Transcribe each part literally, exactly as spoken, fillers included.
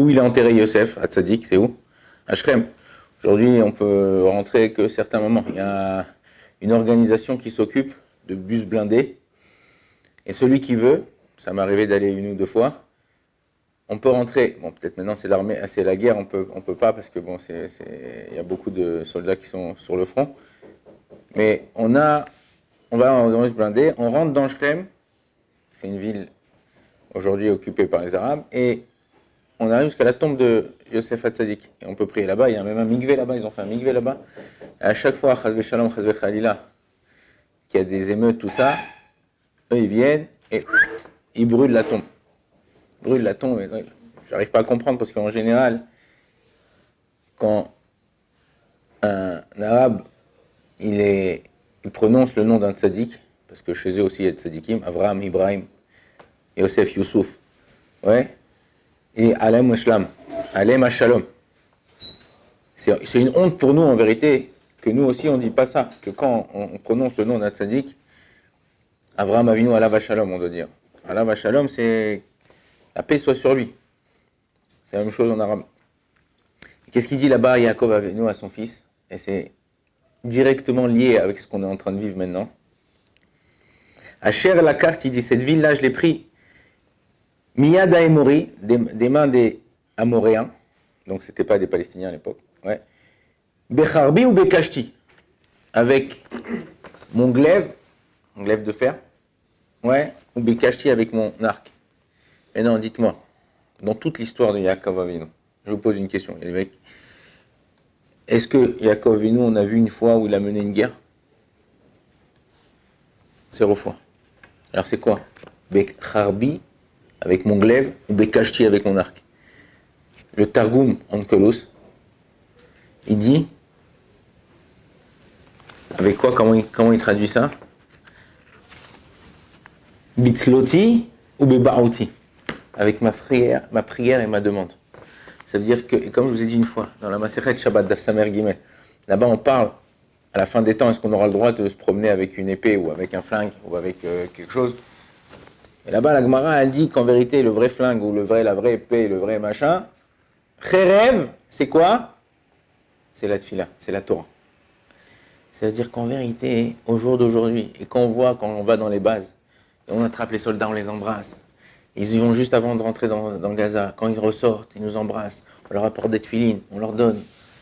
où il a enterré Yosef, à Tzadik, c'est où? À Shrem. Aujourd'hui, on peut rentrer que certains moments. Il y a une organisation qui s'occupe de bus blindés. Et celui qui veut, ça m'est arrivé d'aller une ou deux fois, on peut rentrer. Bon, peut-être maintenant c'est l'armée, c'est la guerre, on peut, on peut pas parce que bon, c'est, c'est, il y a beaucoup de soldats qui sont sur le front. Mais on a, on va dans le bus blindé, on rentre dans Shrem, c'est une ville aujourd'hui occupée par les Arabes, et on arrive jusqu'à la tombe de Yosef Hatzadik. Et on peut prier là-bas, il y a même un mikvé là-bas, ils ont fait un mikvé là-bas. Et à chaque fois, Chazve Shalom, Chazve Khalila, qu'il y a des émeutes, tout ça, eux ils viennent et ils brûlent la tombe. Ils brûlent la tombe, et j'arrive pas à comprendre parce qu'en général, quand un arabe, il, est, il prononce le nom d'un tzaddik, parce que chez eux aussi il y a des tzaddikim, Avraham, Ibrahim, Yosef, Youssouf, ouais, et Alem Ashlam, Alem Ashalom. C'est, c'est une honte pour nous en vérité, que nous aussi on ne dit pas ça, que quand on, on prononce le nom d'un tzaddik, Avraham Avinu Alav Shalom, on doit dire. Alav Shalom, c'est la paix soit sur lui. C'est la même chose en arabe. Qu'est-ce qu'il dit là-bas, Yaakov Avinu à son fils? Et c'est directement lié avec ce qu'on est en train de vivre maintenant. Asher la carte, il dit, cette ville-là, je l'ai pris Miyada Emori, des, des mains des Amoréens, donc c'était pas des Palestiniens à l'époque, ouais. Becharbi ou Bekashti, avec mon glaive, mon glaive de fer, ouais, ou Bekashti avec mon arc. Mais non, dites-moi, dans toute l'histoire de Yaakov Avinu, je vous pose une question, les mecs, est-ce que Yaakov Avinu, on a vu une fois où il a mené une guerre? Zéro fois. Alors c'est quoi? Becharbi avec mon glaive ou Bekashti avec mon arc. Le Targum Onkelos, il dit, avec quoi, comment il, comment il traduit ça? Bitzloti ou Bebaouti, avec ma prière, ma prière et ma demande. Ça veut dire que, et comme je vous ai dit une fois, dans la Masechet Shabbat d'Af Samer Gimel, là-bas on parle, à la fin des temps, est-ce qu'on aura le droit de se promener avec une épée ou avec un flingue ou avec euh, quelque chose? Et là-bas, la Gemara, elle dit qu'en vérité, le vrai flingue ou le vrai, la vraie épée, le vrai machin, Cherev, c'est quoi? C'est la tfila, c'est la Torah. C'est-à-dire qu'en vérité, au jour d'aujourd'hui, et quand on voit, quand on va dans les bases, et on attrape les soldats, on les embrasse. Ils y vont juste avant de rentrer dans, dans Gaza. Quand ils ressortent, ils nous embrassent. On leur apporte des tfilines, on leur donne.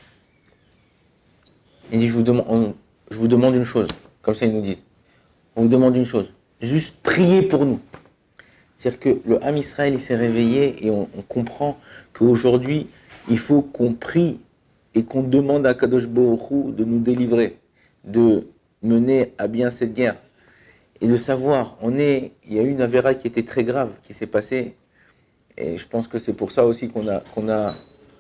Il dit, je vous demande, on, je vous demande une chose. Comme ça, ils nous disent. On vous demande une chose. Juste priez pour nous. C'est-à-dire que le Ham Israël, il s'est réveillé et on, on comprend qu'aujourd'hui, il faut qu'on prie et qu'on demande à Kadosh Baruch Hu de nous délivrer, de mener à bien cette guerre. Et de savoir, on est, il y a eu une avéra qui était très grave qui s'est passée. Et je pense que c'est pour ça aussi qu'on a, qu'on a,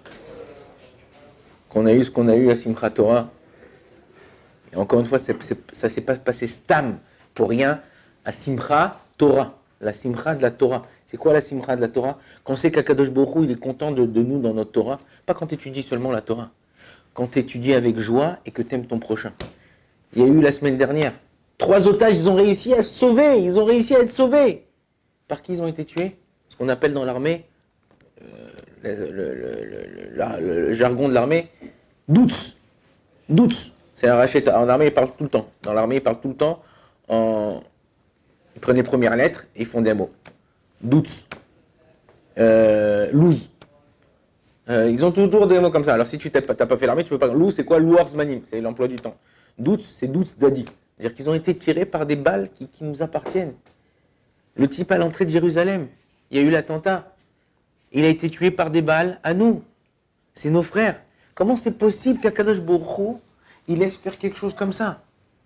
qu'on a eu ce qu'on a eu à Simchat Torah. Et encore une fois, c'est, c'est, ça ne s'est pas passé stam pour rien à Simchat Torah. La simcha de la Torah. C'est quoi la simcha de la Torah? Quand c'est qu'Akadosh Baruch Hu, il est content de, de nous dans notre Torah. Pas quand tu étudies seulement la Torah. Quand tu étudies avec joie et que tu aimes ton prochain. Il y a eu la semaine dernière, trois otages, ils ont réussi à se sauver. Ils ont réussi à être sauvés. Par qui ils ont été tués? Ce qu'on appelle dans l'armée, euh, le, le, le, le, la, le jargon de l'armée, doutz. Doutz. C'est un rachet. En armée, ils parlent tout le temps. Dans l'armée, ils parlent tout le temps en... Ils prennent les premières lettres et ils font des mots. Doutz. Euh, louz. Euh, ils ont toujours des mots comme ça. Alors si tu n'as pas, pas fait l'armée, tu peux pas. Louz, c'est quoi? Louars manim, c'est l'emploi du temps. Doutz, c'est doutz dadi. C'est-à-dire qu'ils ont été tirés par des balles qui, qui nous appartiennent. Le type à l'entrée de Jérusalem, il y a eu l'attentat. Il a été tué par des balles à nous. C'est nos frères. Comment c'est possible qu'Akadosh Baruch Hu, il laisse faire quelque chose comme ça?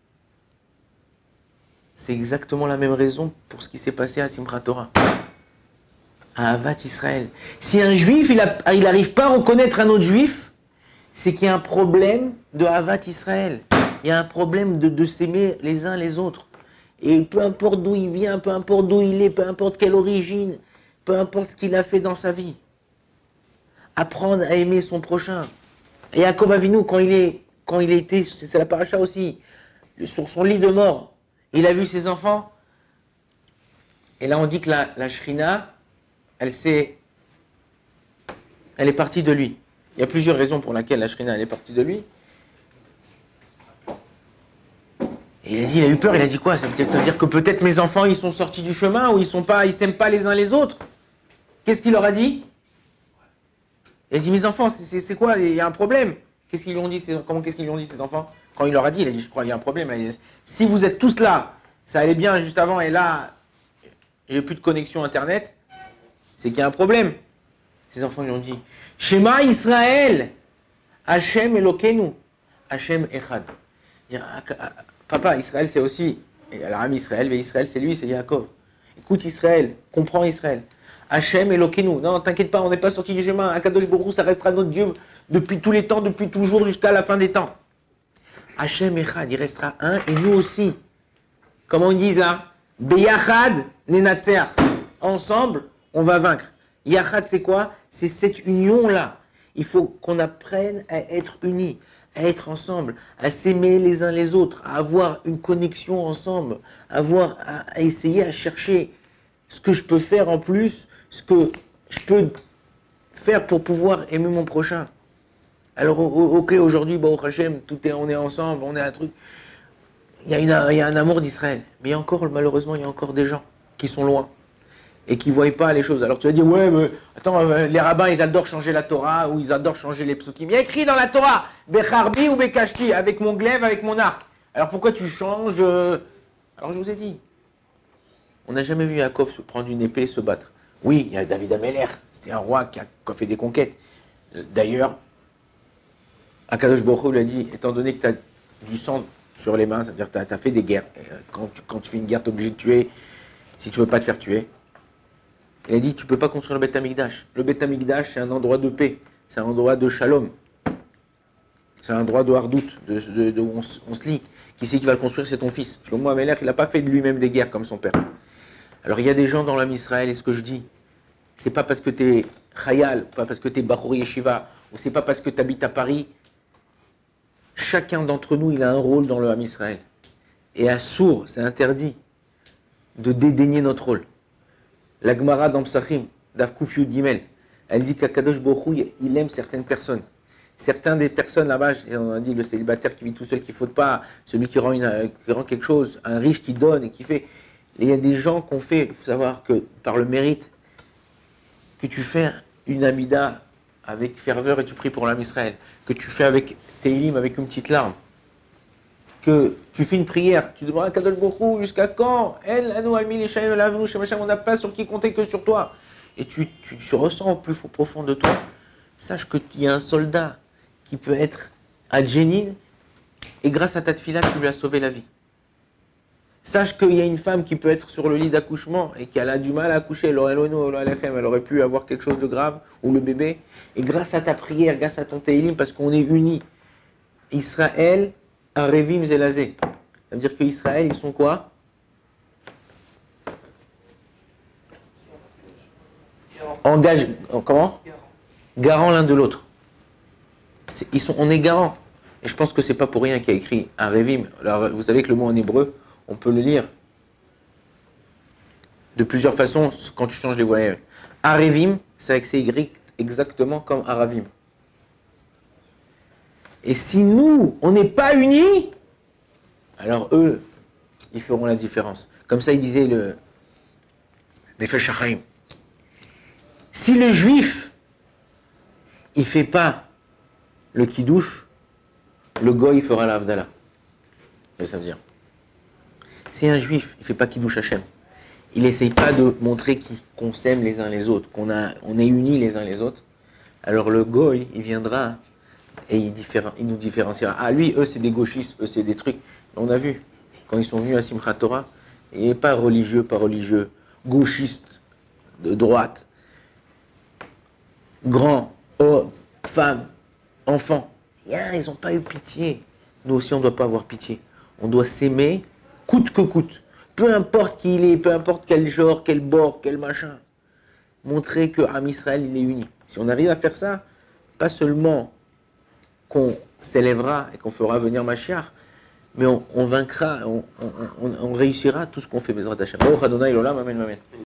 C'est exactement la même raison pour ce qui s'est passé à Simchat Torah, à Avat Israël. Si un juif, il n'arrive pas à reconnaître un autre juif, c'est qu'il y a un problème de Avat Israël. Il y a un problème de, de s'aimer les uns les autres. Et peu importe d'où il vient, peu importe d'où il est, peu importe quelle origine, peu importe ce qu'il a fait dans sa vie. Apprendre à aimer son prochain. Et Yaakov Avinu, quand il est, quand il était, c'est la paracha aussi, sur son lit de mort, il a vu ses enfants, et là on dit que la, la Shrina, elle s'est elle est partie de lui. Il y a plusieurs raisons pour lesquelles la Shrina, elle est partie de lui. Et il a dit, il a eu peur, il a dit quoi? Ça veut dire que peut-être mes enfants, ils sont sortis du chemin, ou ils sont pas, ils s'aiment pas les uns les autres. Qu'est-ce qu'il leur a dit? Il a dit, mes enfants, c'est quoi? Il y a un problème. Qu'est-ce qu'ils lui ont dit? Comment qu'est-ce qu'ils lui ont dit, ces enfants? Quand il leur a dit, il a dit, je crois, il y a un problème. Dit, si vous êtes tous là, ça allait bien juste avant, et là, j'ai plus de connexion Internet, c'est qu'il y a un problème. Ces enfants lui ont dit, Shema Israël, Hachem Elokeinu, Hachem Echad. Papa, Israël, c'est aussi, l'âme Israël, mais Israël, c'est lui, c'est Yaakov. Écoute Israël, comprends Israël. Hachem Elokeinu. Non, t'inquiète pas, on n'est pas sorti du chemin. Akadosh Baruch Hu, ça restera notre Dieu depuis tous les temps, depuis toujours, jusqu'à la fin des temps. Hachem Echad, il restera un, et nous aussi. Comment on dit là? Beyachad Nenatzer. Ensemble, on va vaincre. Yachad, c'est quoi? C'est cette union-là. Il faut qu'on apprenne à être unis, à être ensemble, à s'aimer les uns les autres, à avoir une connexion ensemble, à, avoir, à essayer à chercher ce que je peux faire en plus, ce que je peux faire pour pouvoir aimer mon prochain. Alors, ok, aujourd'hui, bon, Hachem, tout est, on est ensemble, on est un truc. Il y a, une, il y a un amour d'Israël. Mais il y a encore, malheureusement, il y a encore des gens qui sont loin et qui ne voient pas les choses. Alors tu vas dire, ouais, mais attends, les rabbins, ils adorent changer la Torah ou ils adorent changer les psukim. Il y a écrit dans la Torah, Becharbi ou Bekashti, avec mon glaive, avec mon arc. Alors pourquoi tu changes? Alors je vous ai dit, on n'a jamais vu Yaakov prendre une épée et se battre. Oui, il y a David Améler, c'était un roi qui a, qui a fait des conquêtes. D'ailleurs, Akadosh Baruch Hu lui a dit, étant donné que tu as du sang sur les mains, c'est-à-dire que tu as, as fait des guerres, quand tu, quand tu fais une guerre, tu es obligé de tuer, si tu ne veux pas te faire tuer. Il a dit, tu ne peux pas construire le Beth Amikdash. Le Beth Amikdash, c'est un endroit de paix, c'est un endroit de shalom. C'est un endroit de hardout, de, de, de, où on, on se lie. Qui c'est qui va le construire? C'est ton fils. Shlomo Améler, il n'a pas fait de lui-même des guerres comme son père. Alors il y a des gens dans l'âme Israël, et ce que je dis, c'est pas parce que tu es Chayal, pas parce que tu es Bachour Yeshiva, ou c'est pas parce que tu habites à Paris. Chacun d'entre nous, il a un rôle dans le Ham Israël. Et à Sour, c'est interdit de dédaigner notre rôle. La Gemara dans Psachim, d'Avkouf Yud Gimel, elle dit qu'Akadosh Baruch Hu, il aime certaines personnes. Certaines des personnes là-bas, on a dit le célibataire qui vit tout seul, qui ne faute pas, celui qui rend, une, qui rend quelque chose, un riche qui donne et qui fait. Et il y a des gens qu'on fait, il faut savoir que par le mérite, que tu fais une amida avec ferveur et tu pries pour l'âme Israël, que tu fais avec Teilim, avec une petite larme, que tu fais une prière, tu demandes à Kadosh Baruch Hu, jusqu'à quand? On n'a pas sur qui compter que sur toi. Et tu, tu, tu ressens au plus profond de toi, sache qu'il y a un soldat qui peut être à Djenin, et grâce à ta tefila, tu lui as sauvé la vie. Sache qu'il y a une femme qui peut être sur le lit d'accouchement et qui a du mal à accoucher, elle aurait pu avoir quelque chose de grave, ou le bébé, et grâce à ta prière, grâce à ton Teilim, parce qu'on est unis, Israël, Arevim Zelazé. Ça veut dire qu'Israël, ils sont quoi? Engage, comment? Garant l'un de l'autre. Ils sont, on est garant. Et je pense que c'est pas pour rien qu'il y a écrit Arevim. Alors, vous savez que le mot en hébreu, on peut le lire de plusieurs façons quand tu changes les voyelles. Arevim, c'est avec ses Y exactement comme Aravim. Et si nous, on n'est pas unis, alors eux, ils feront la différence. Comme ça, il disait le Nefesh HaChaim. Si le juif, il ne fait pas le kiddush, le goy fera l'avdala. Ça veut dire. Si un juif, il ne fait pas kiddush Hashem, il n'essaye pas de montrer qu'on s'aime les uns les autres, qu'on a, on est unis les uns les autres, alors le goy, il viendra et il, il nous différenciera. Ah, lui, eux, c'est des gauchistes, eux, c'est des trucs. On a vu, quand ils sont venus à Simchat Torah, il n'est pas religieux, pas religieux, gauchiste, de droite, grand, homme, femme, enfant. Yeah, ils n'ont pas eu pitié. Nous aussi, on ne doit pas avoir pitié. On doit s'aimer, coûte que coûte. Peu importe qui il est, peu importe quel genre, quel bord, quel machin. Montrer que Am Israël, il est uni. Si on arrive à faire ça, pas seulement qu'on s'élèvera et qu'on fera venir Mashiach, mais on, on vaincra, on, on, on, on réussira tout ce qu'on fait. Bezrat Hashem. Baruch Adonai Olam, amen, amen.